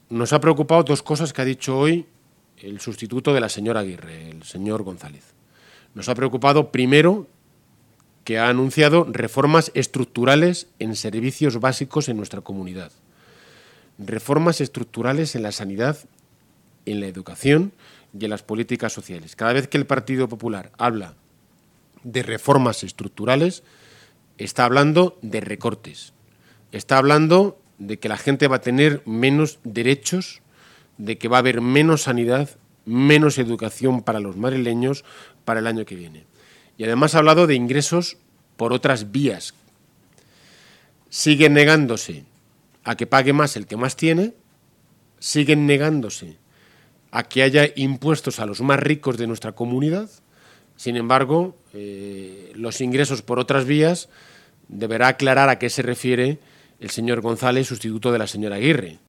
nos ha preocupado dos cosas que ha dicho hoy el sustituto de la señora Aguirre, el señor González. Nos ha preocupado, primero, que ha anunciado reformas estructurales en servicios básicos en nuestra comunidad. Reformas estructurales en la sanidad, en la educación y en las políticas sociales. Cada vez que el Partido Popular habla de reformas estructurales, está hablando de recortes. Está hablando de que la gente va a tener menos derechos, de que va a haber menos sanidad, menos educación para los madrileños para el año que viene. Y además ha hablado de ingresos por otras vías. Siguen negándose a que pague más el que más tiene, siguen negándose a que haya impuestos a los más ricos de nuestra comunidad. Sin embargo, los ingresos por otras vías deberá aclarar a qué se refiere el señor González, sustituto de la señora Aguirre.